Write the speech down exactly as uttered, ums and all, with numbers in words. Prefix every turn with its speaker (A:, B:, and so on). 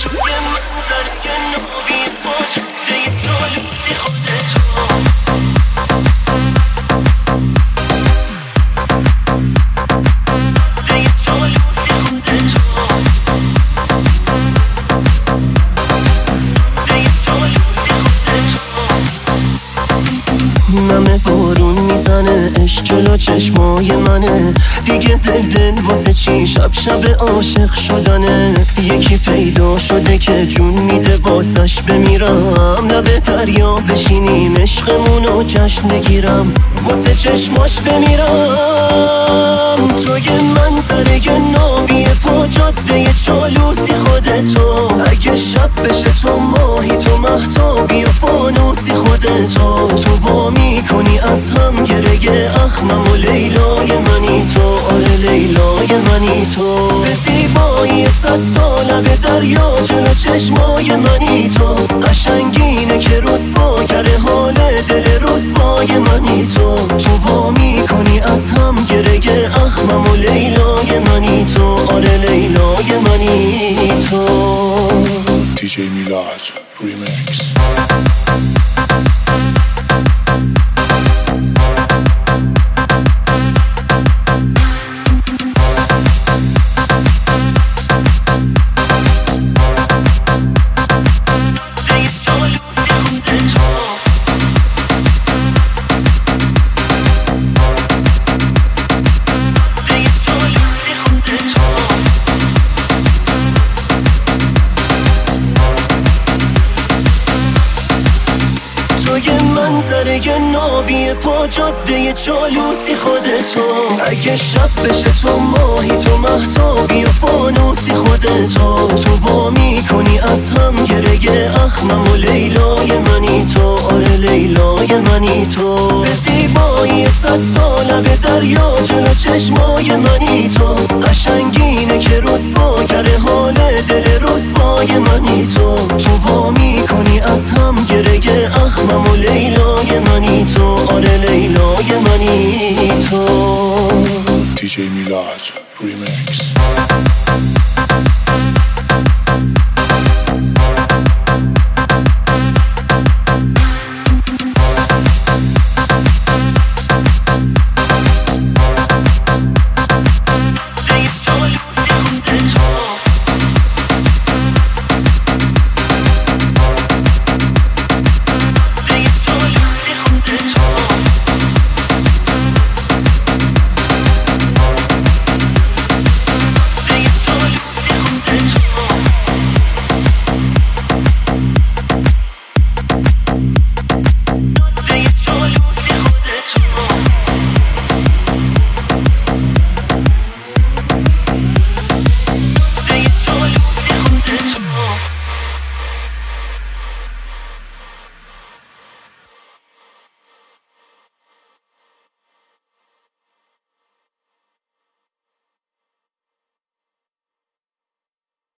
A: توی منظره نابی با جاده جالوسی خودتو نمه بارون میزنه عشق جلو چشمای منه دیگه دل دل واسه چی شب شب عاشق شدنه یکی پیدا شده که جون میده واسش بمیرم لبه دریا بشینیم عشقمونو جشن بگیرم واسه چشماش بمیرم توی منظره نابی پا جاده چالوسی خودتو اگه شب بشه تو ماهی تو مهتابی و فانوسی خودتو تو وا میکنی از هم گره اخمم و لیلای منی تو آره لیلای منی تو به زیبایی صد ساله به دریا جلو چشمای منی تو قشنگینه که رسوا کرده حال دل رسوای منی تو تو وا میکنی از هم گره اخمم و لیلای منی تو آره لیلای منی تو
B: دی جی میلاد ریمیکس.
A: توی منظره نابی پا جاده چالوسی خودتو اگه شب بشه تو ماهی تو مهتابی و فانوسی خودتو تو وا میکنی از هم گره اخمم و لیلای منی تو آره لیلای منی تو به زیبایی صد ساله به دریا جلو چشمای منی تو قشنگینه که رسوا کرده حال دل رسوای منی تو تو وا میکنی از هم گره اخمم و لیلای منی تو آره لیلای منی تو
B: دی جی میلاد